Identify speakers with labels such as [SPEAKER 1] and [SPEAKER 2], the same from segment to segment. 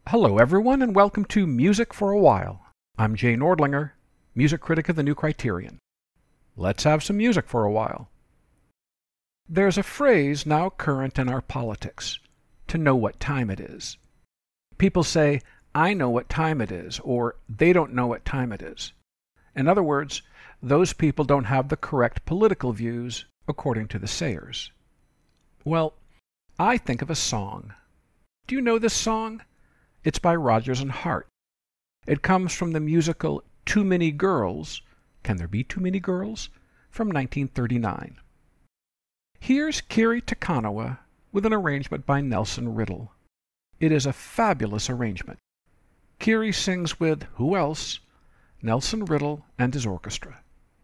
[SPEAKER 1] Hello everyone and welcome to Music for a While. I'm Jay Nordlinger, music critic of the New Criterion. Let's have some music for a while. There's a phrase now current in our politics, to know what time it is. People say, I know what time it is, or they don't know what time it is. In other words, those people don't have the correct political views according to the sayers. Well, I think of a song. Do you know this song? It's by Rodgers and Hart. It comes from the musical Too Many Girls, Can There Be Too Many Girls? From 1939. Here's Kiri Te Kanawa with an arrangement by Nelson Riddle. It is a fabulous arrangement. Kiri sings with, who else? Nelson Riddle and his orchestra.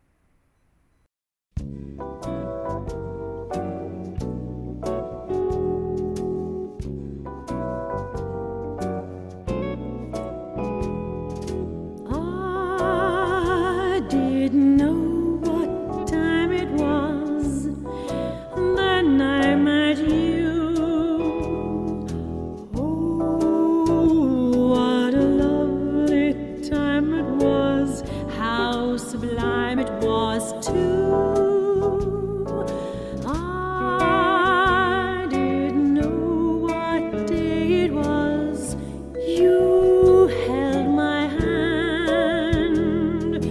[SPEAKER 2] Didn't know what time it was, then I met you. Oh, what a lovely time it was, how sublime it was too. I didn't know what day it was, you held my hand,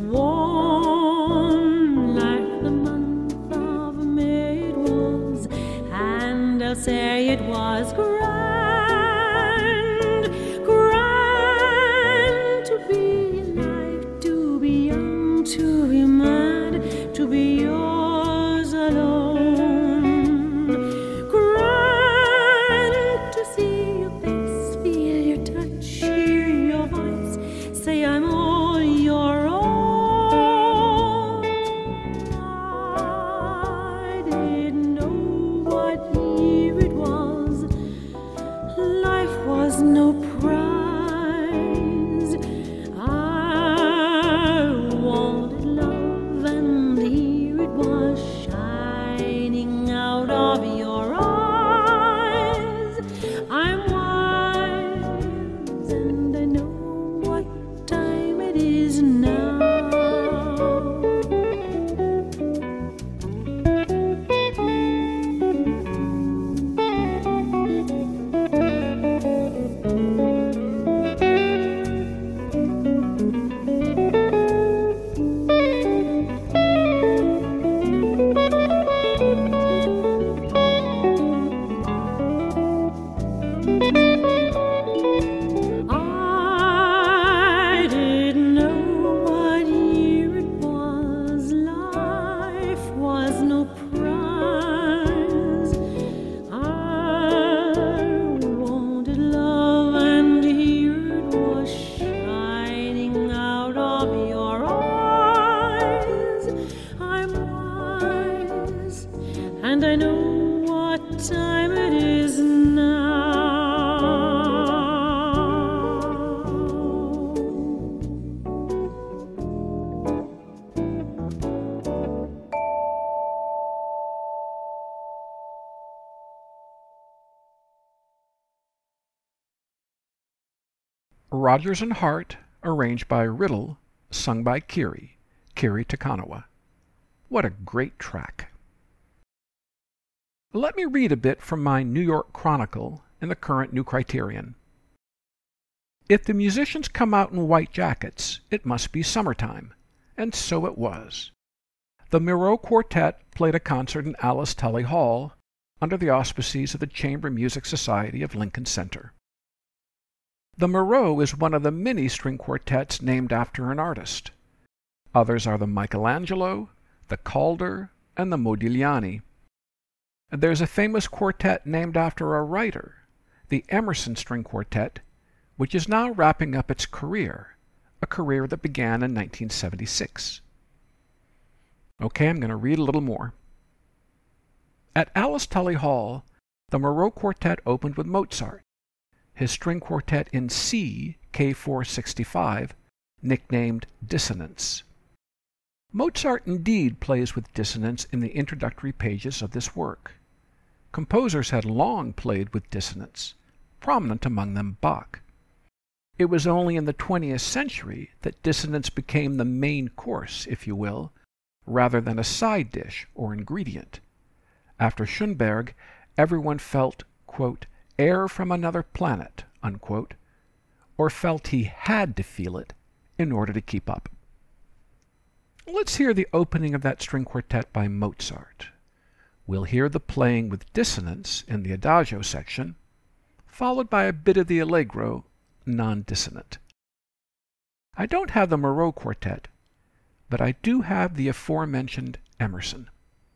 [SPEAKER 2] warm like the month of May it was, and I'll say it was grand, grand to be alive, to be young, to be mad, to be yours alone. Grand to see your face, feel your touch, hear your voice, say I'm all your own. I didn't know what year it was, life was no prize. I wanted love, and here it was, shining out of your eyes. I'm wise, and I know what time it is now. I didn't know what year it was, life was no prize. I wanted love, and here it was, shining out of your eyes. I'm wise, and I know what time it is now.
[SPEAKER 1] Rodgers and Hart, arranged by Riddle, sung by Kiri Te Kanawa. What a great track. Let me read a bit from my New York Chronicle in the current New Criterion. If the musicians come out in white jackets, it must be summertime, and so it was. The Miro Quartet played a concert in Alice Tully Hall under the auspices of the Chamber Music Society of Lincoln Center. The Miro is one of the many string quartets named after an artist. Others are the Michelangelo, the Calder, and the Modigliani. There's a famous quartet named after a writer, the Emerson String Quartet, which is now wrapping up its career, a career that began in 1976. Okay, I'm going to read a little more. At Alice Tully Hall, the Miro Quartet opened with Mozart, his string quartet in C, K465, nicknamed Dissonance. Mozart indeed plays with dissonance in the introductory pages of this work. Composers had long played with dissonance, prominent among them Bach. It was only in the 20th century that dissonance became the main course, if you will, rather than a side dish or ingredient. After Schoenberg, everyone felt, quote, air from another planet, unquote, or felt he had to feel it in order to keep up. Let's hear the opening of that string quartet by Mozart. We'll hear the playing with dissonance in the Adagio section, followed by a bit of the Allegro, non-dissonant. I don't have the Moreau Quartet, but I do have the aforementioned Emerson.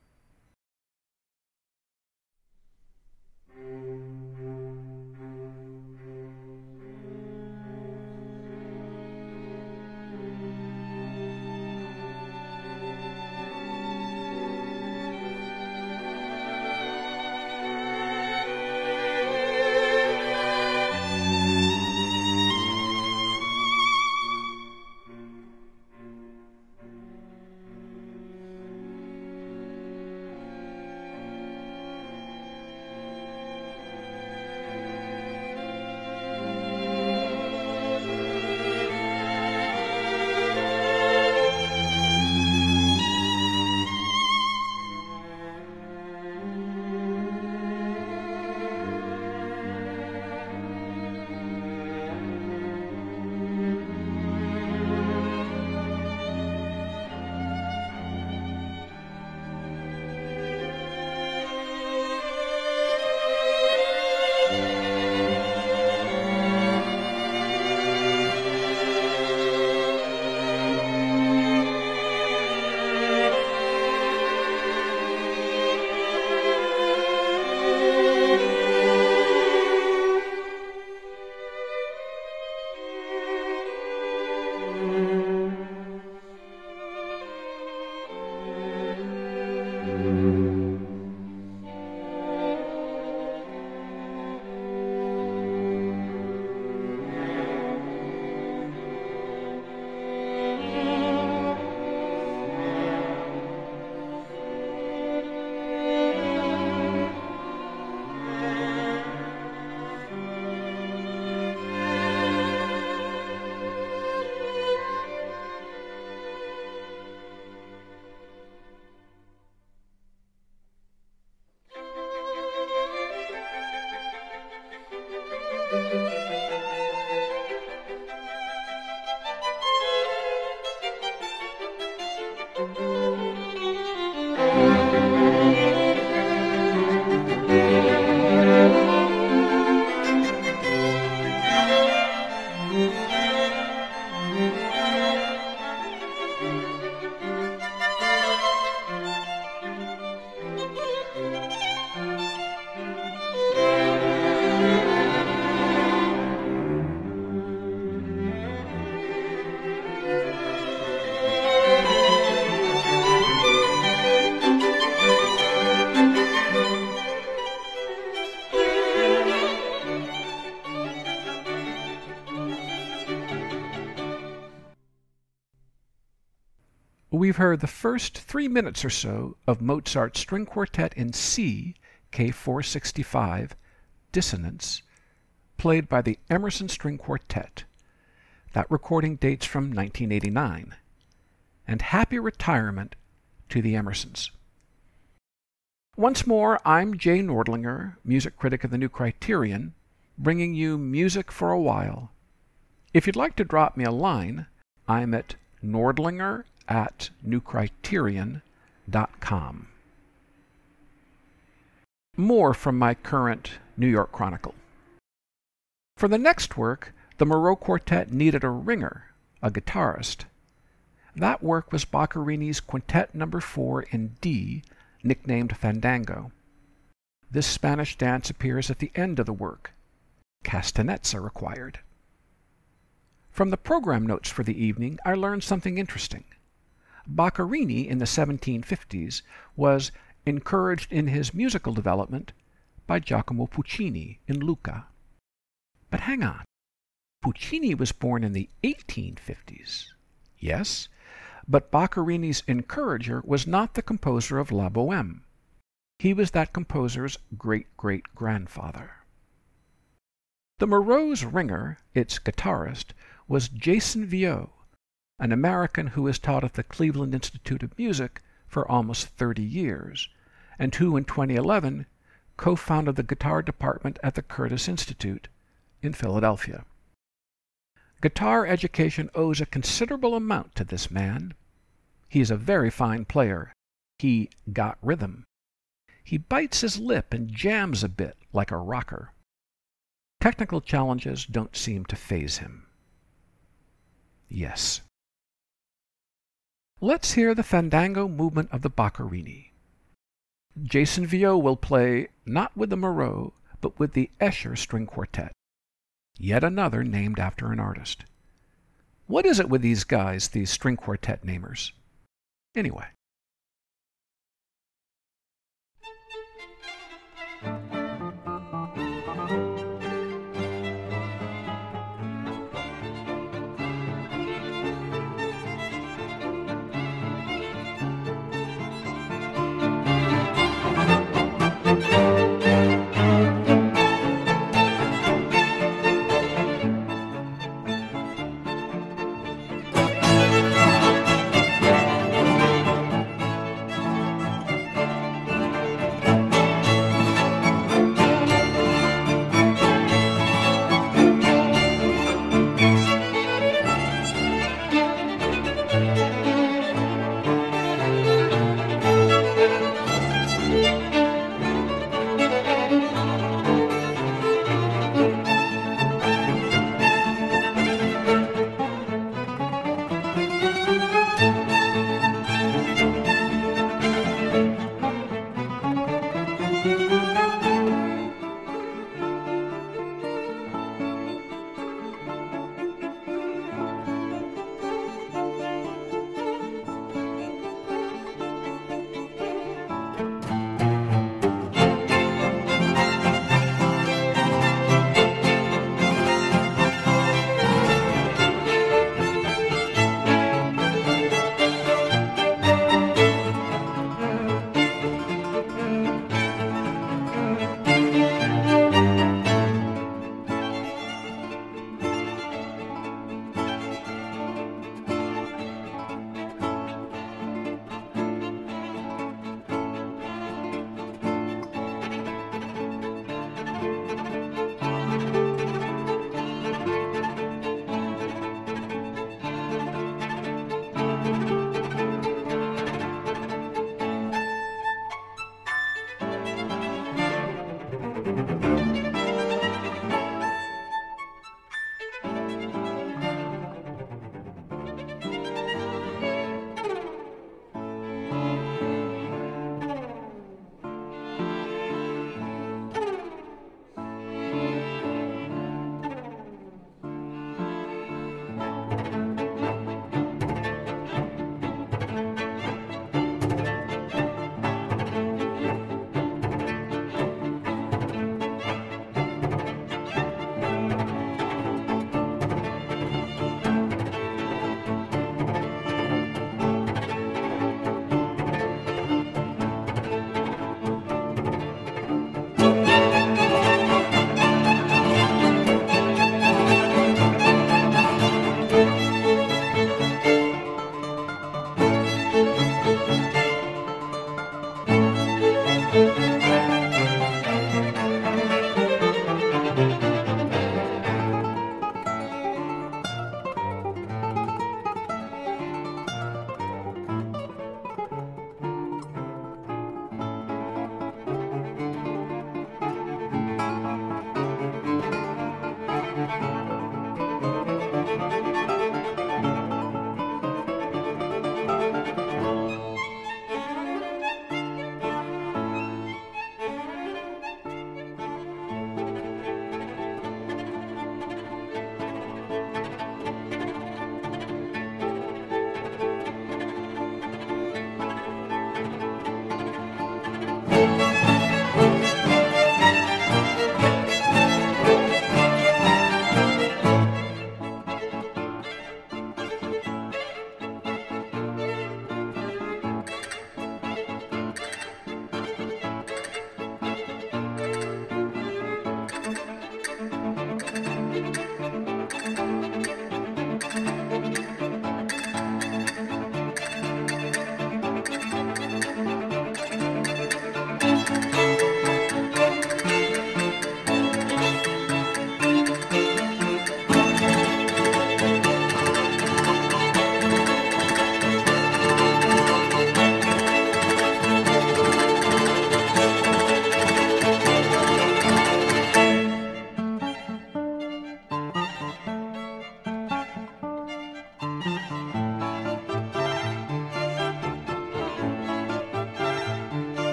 [SPEAKER 1] We've heard the first 3 minutes or so of Mozart's String Quartet in C, K465, Dissonance, played by the Emerson String Quartet. That recording dates from 1989. And happy retirement to the Emersons. Once more, I'm Jay Nordlinger, music critic of the New Criterion, bringing you music for a while. If you'd like to drop me a line, I'm at nordlinger@newcriterion.com. More from my current New York Chronicle. For the next work, the Moreau Quartet needed a ringer, a guitarist. That work was Boccherini's Quintet No. 4 in D, nicknamed Fandango. This Spanish dance appears at the end of the work. Castanets are required. From the program notes for the evening, I learned something interesting. Boccherini in the 1750s was encouraged in his musical development by Giacomo Puccini in Lucca. But hang on. Puccini was born in the 1850s. Yes, but Boccherini's encourager was not the composer of La Bohème. He was that composer's great-great-grandfather. The Moreau's ringer, its guitarist, was Jason Viau, an American who has taught at the Cleveland Institute of Music for almost 30 years, and who in 2011 co-founded the guitar department at the Curtis Institute in Philadelphia. Guitar education owes a considerable amount to this man. He is a very fine player. He got rhythm. He bites his lip and jams a bit like a rocker. Technical challenges don't seem to faze him. Yes. Let's hear the Fandango movement of the Boccherini. Jason Viau will play not with the Moreau, but with the Escher String Quartet, yet another named after an artist. What is it with these guys, these string quartet namers? Anyway.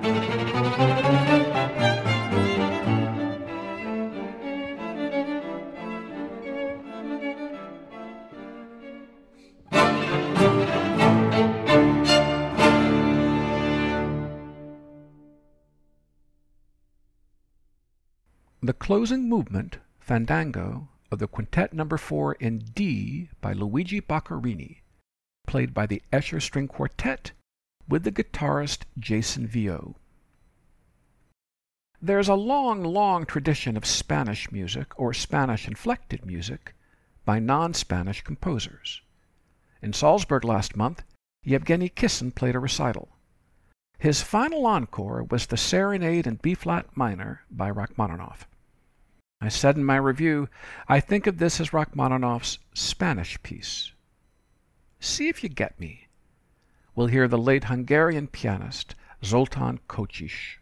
[SPEAKER 1] The closing movement, Fandango, of the Quintet No. 4 in D by Luigi Boccherini, played by the Escher String Quartet with the guitarist Jason Vio. There's a long, long tradition of Spanish music, or Spanish-inflected music, by non-Spanish composers. In Salzburg last month, Yevgeny Kissin played a recital. His final encore was the Serenade in B-flat minor by Rachmaninoff. I said in my review, I think of this as Rachmaninoff's Spanish piece. See if you get me. We'll hear the late Hungarian pianist Zoltán Kocsis.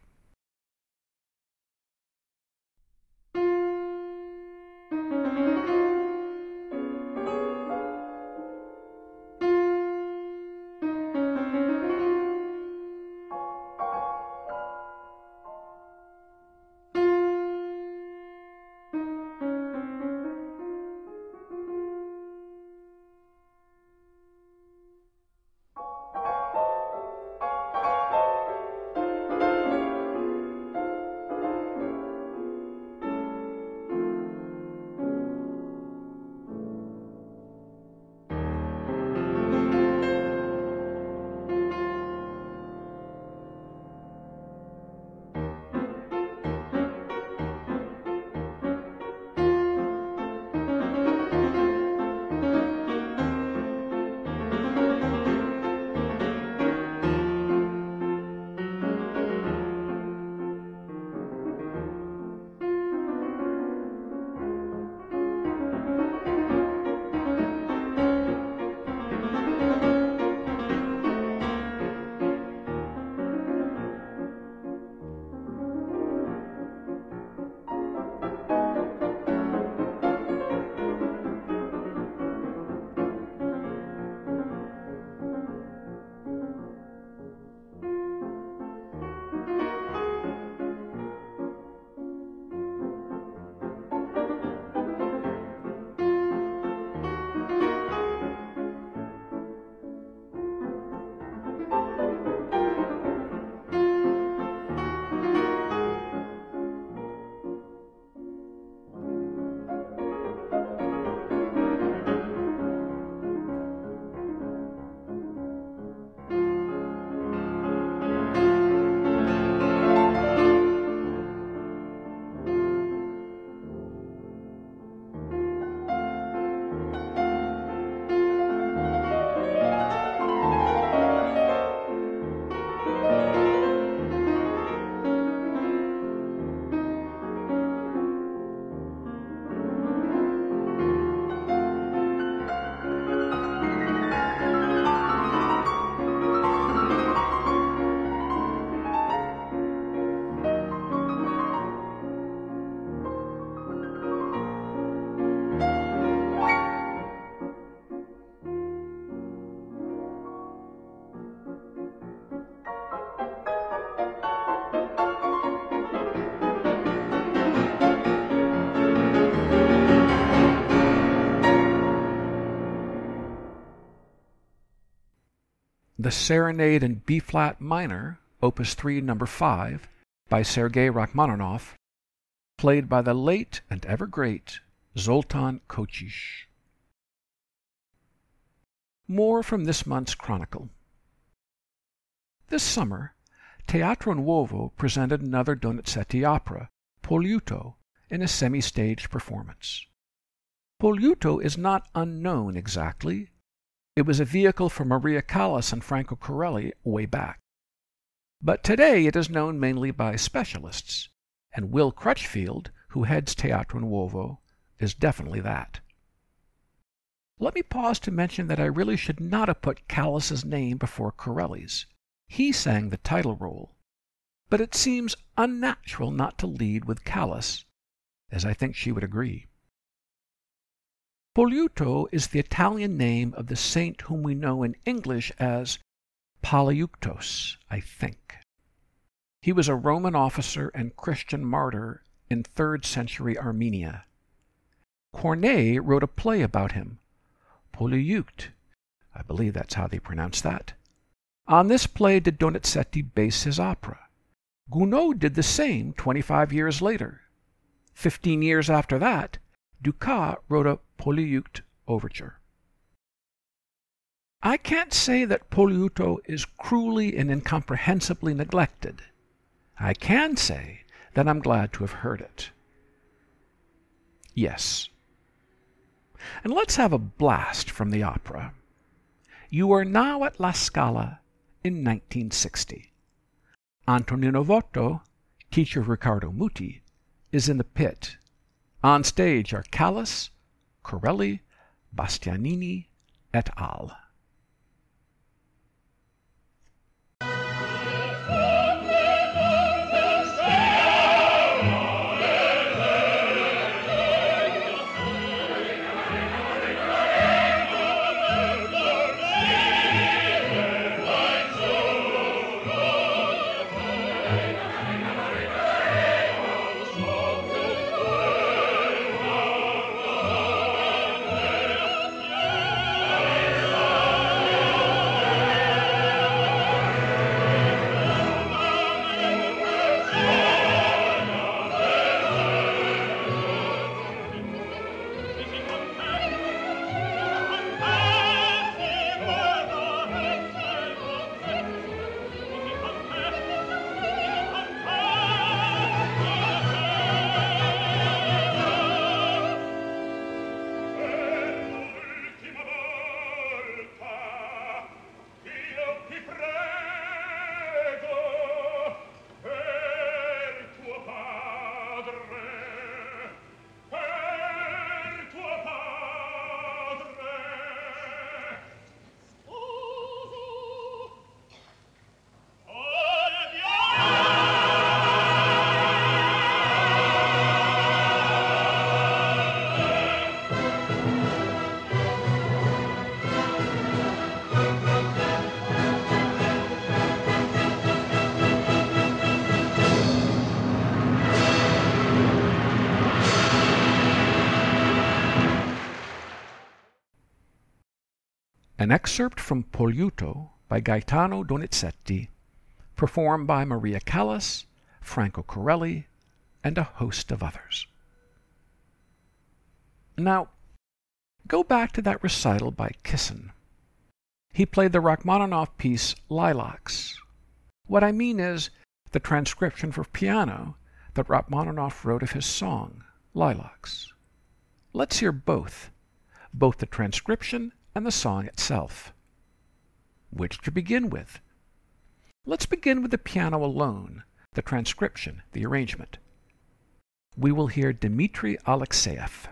[SPEAKER 1] The Serenade in B-flat minor, Opus 3, No. 5, by Sergei Rachmaninoff, played by the late and ever great Zoltán Kocsis. More from this month's Chronicle. This summer, Teatro Nuovo presented another Donizetti opera, Poliuto, in a semi-staged performance. Poliuto is not unknown exactly. It was a vehicle for Maria Callas and Franco Corelli way back. But today it is known mainly by specialists, and Will Crutchfield, who heads Teatro Nuovo, is definitely that. Let me pause to mention that I really should not have put Callas's name before Corelli's. He sang the title role, but it seems unnatural not to lead with Callas, as I think she would agree. Poliuto is the Italian name of the saint whom we know in English as Polyeuctos, I think. He was a Roman officer and Christian martyr in 3rd century Armenia. Corneille wrote a play about him, Polyeucte. I believe that's how they pronounce that. On this play did Donizetti base his opera. Gounod did the same 25 years later. 15 years after that, Dukas wrote a Polyeucte overture. I can't say that Polyeucte is cruelly and incomprehensibly neglected. I can say that I'm glad to have heard it. Yes. And let's have a blast from the opera. You are now at La Scala in 1960. Antonino Votto, teacher Riccardo Muti, is in the pit. On stage are Callas, Corelli, Bastianini, et al. An excerpt from Polyeucte by Gaetano Donizetti, performed by Maria Callas, Franco Corelli, and a host of others. Now, go back to that recital by Kissin. He played the Rachmaninoff piece Lilacs. What I mean is the transcription for piano that Rachmaninoff wrote of his song, Lilacs. Let's hear both the transcription and the song itself. Which to begin with? Let's begin with the piano alone, the transcription, the arrangement. We will hear Dmitri Alexeyev.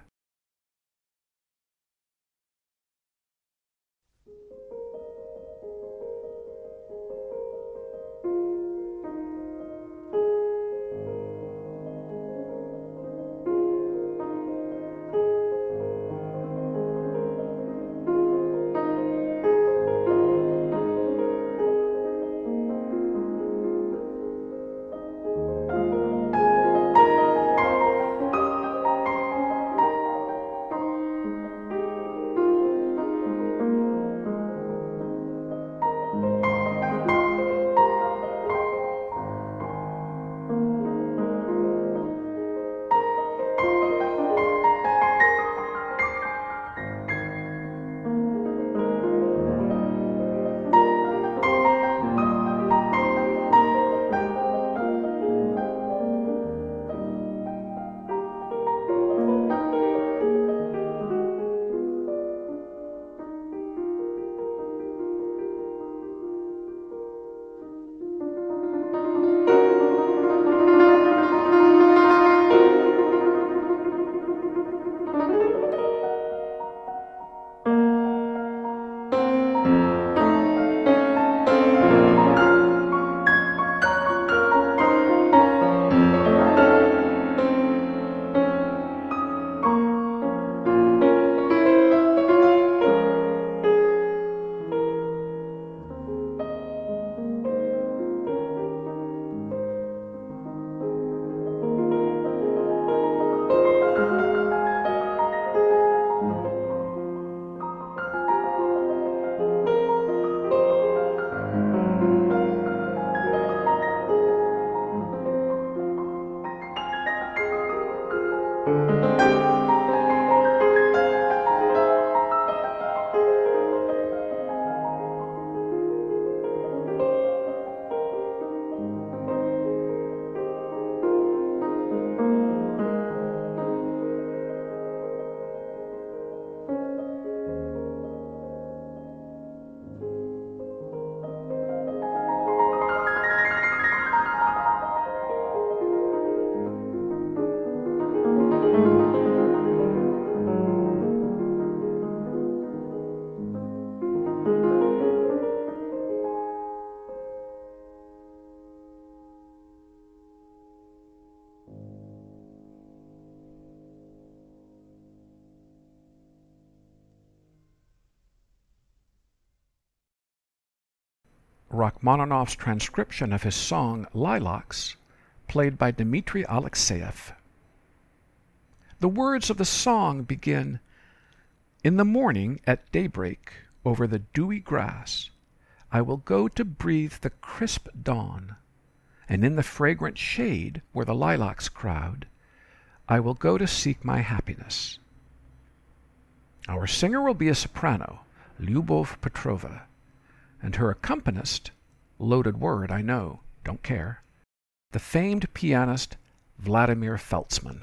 [SPEAKER 1] Rachmaninoff's transcription of his song Lilacs, played by Dmitri Alexeyev. The words of the song begin, "In the morning at daybreak, over the dewy grass, I will go to breathe the crisp dawn, and in the fragrant shade where the lilacs crowd, I will go to seek my happiness." Our singer will be a soprano, Lyubov Petrova, and her accompanist, loaded word, I know, don't care, the famed pianist Vladimir Feltzman.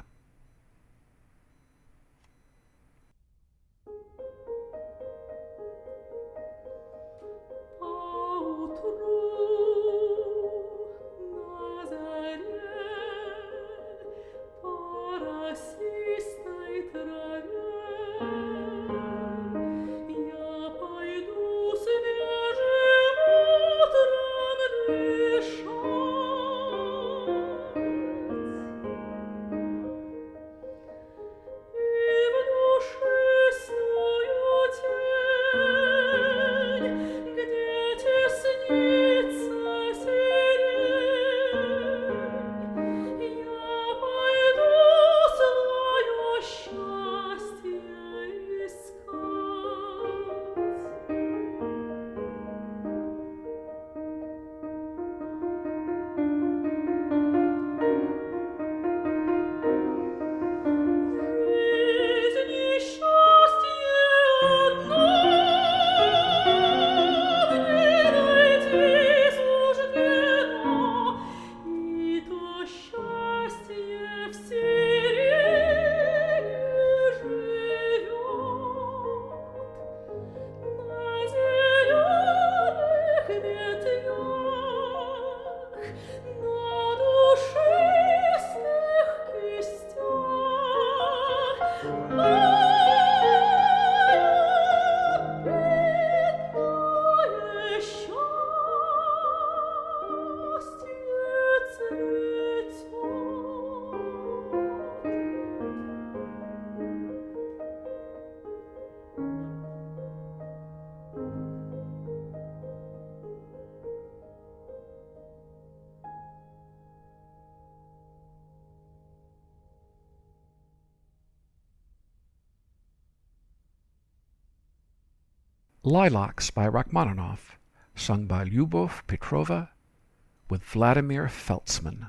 [SPEAKER 1] Lilacs by Rachmaninoff, sung by Lyubov Petrova with Vladimir Feltzman.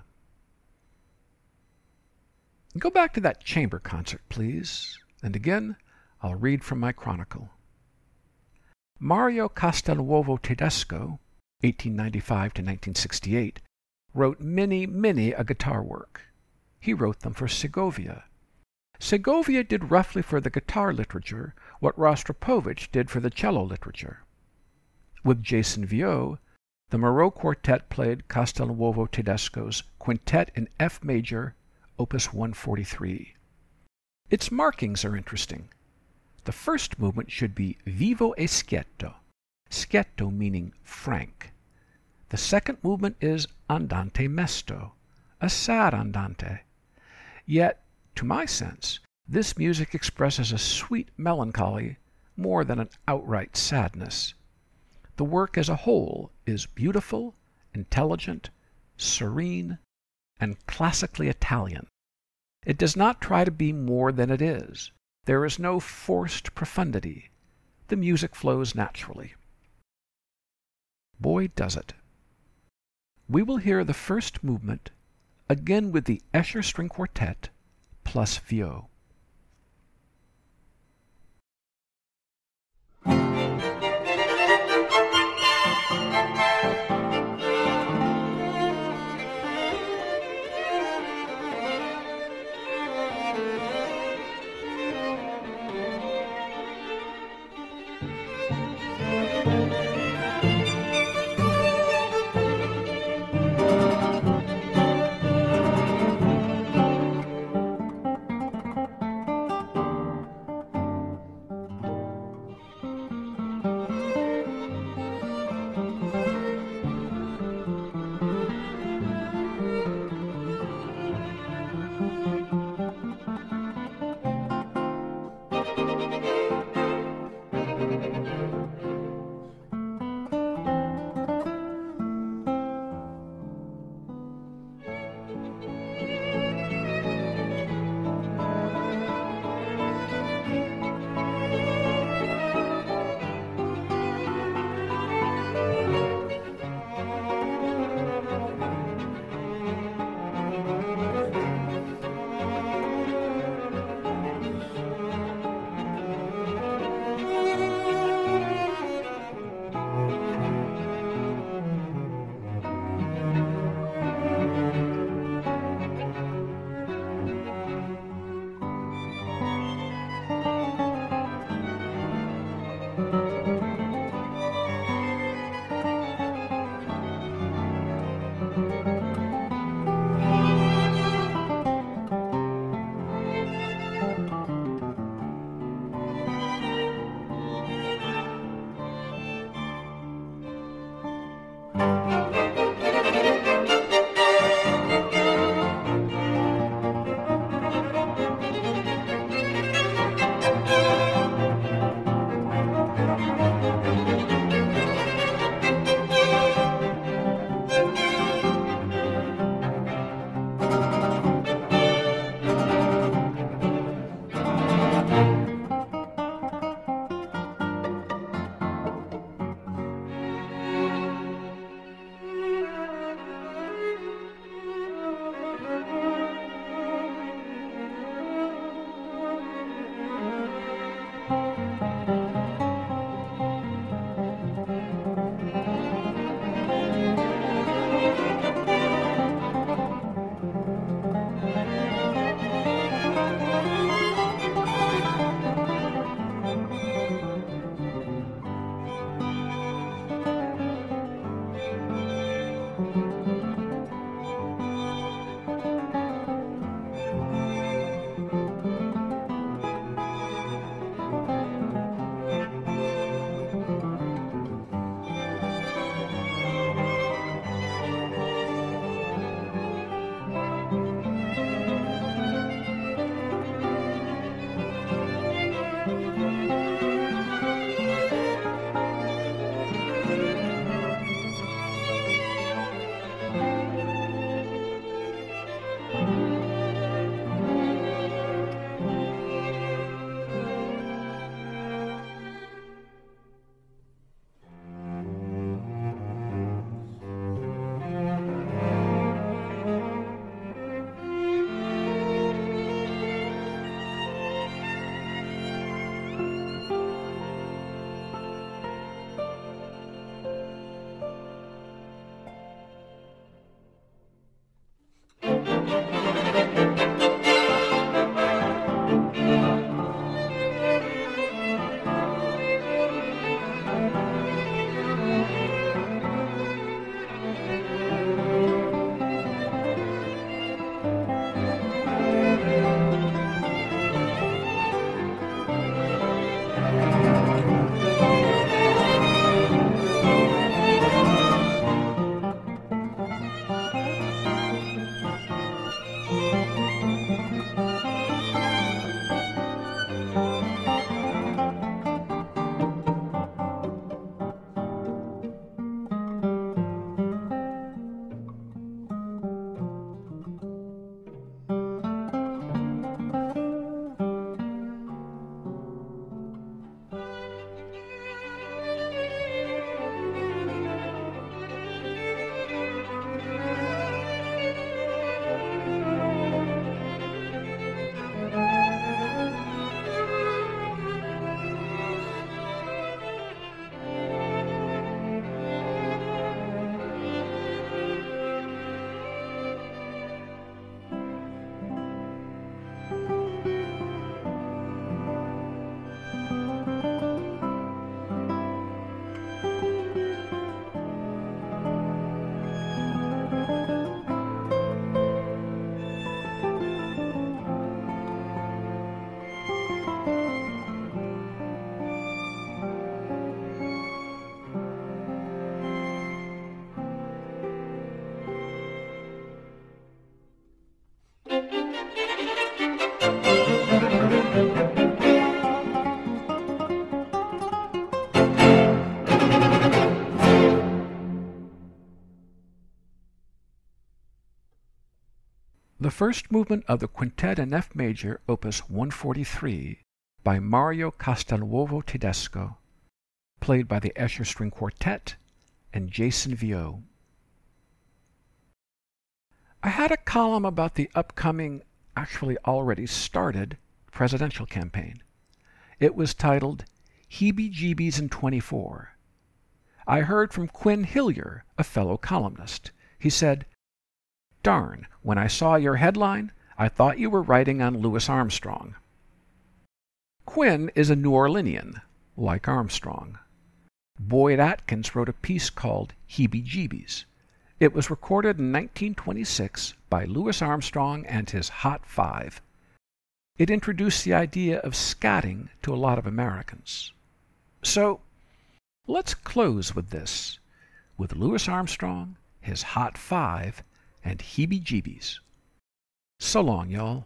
[SPEAKER 1] Go back to that chamber concert, please, and again I'll read from my chronicle. Mario Castelnuovo Tedesco, 1895 to 1968, wrote many a guitar work. He wrote them for Segovia. Segovia did roughly for the guitar literature what Rostropovich did for the cello literature. With Jason Viau, the Moreau Quartet played Castelnuovo Tedesco's Quintet in F major, Opus 143. Its markings are interesting. The first movement should be vivo e schietto, schietto meaning frank. The second movement is andante mesto, a sad andante. Yet, to my sense, this music expresses a sweet melancholy more than an outright sadness. The work as a whole is beautiful, intelligent, serene, and classically Italian. It does not try to be more than it is. There is no forced profundity. The music flows naturally. Boy, does it. We will hear the first movement, again with the Escher String Quartet, plus Viau. The first movement of the Quintet in F major, opus 143, by Mario Castelnuovo Tedesco, played by the Escher String Quartet and Jason Viau. I had a column about the upcoming, actually already started, presidential campaign. It was titled Heebie-Jeebies in 24. I heard from Quinn Hillier, a fellow columnist. He said, "Darn, when I saw your headline, I thought you were writing on Louis Armstrong." Quinn is a New Orleanian, like Armstrong. Boyd Atkins wrote a piece called Heebie-Jeebies, It was recorded in 1926 by Louis Armstrong and his Hot Five. It introduced the idea of scatting to a lot of Americans. So, let's close with this, with Louis Armstrong, his Hot Five, and Heebie-Jeebies. So long, y'all.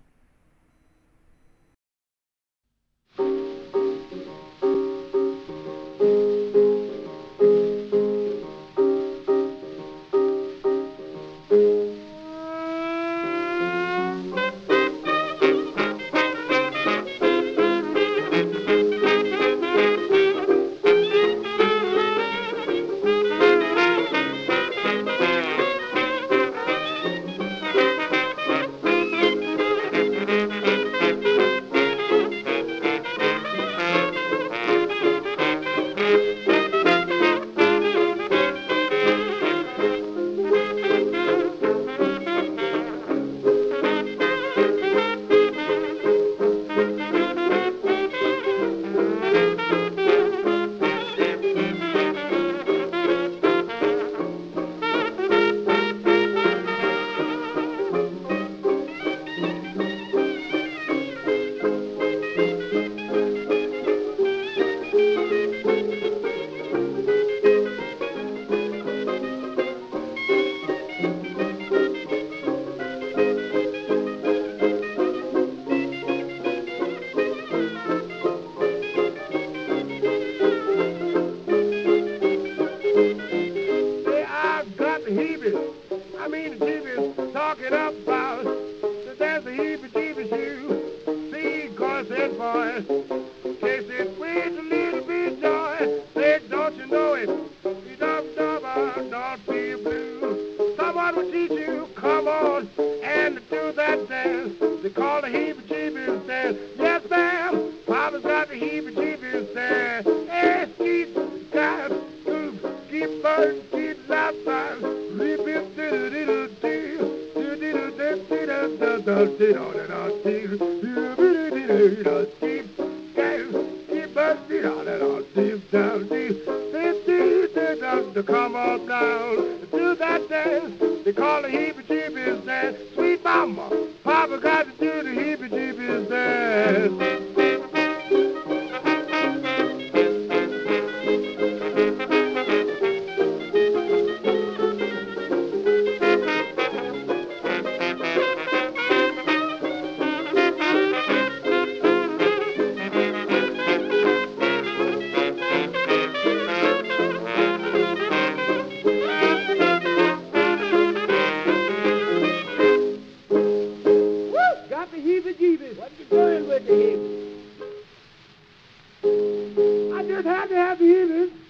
[SPEAKER 3] Come on down, do that dance. They call it heebie-jeebies dance. Sweet mama, Papa got to do the heebie-jeebies dance. What you doing with the heebie? I just had to have the heebie.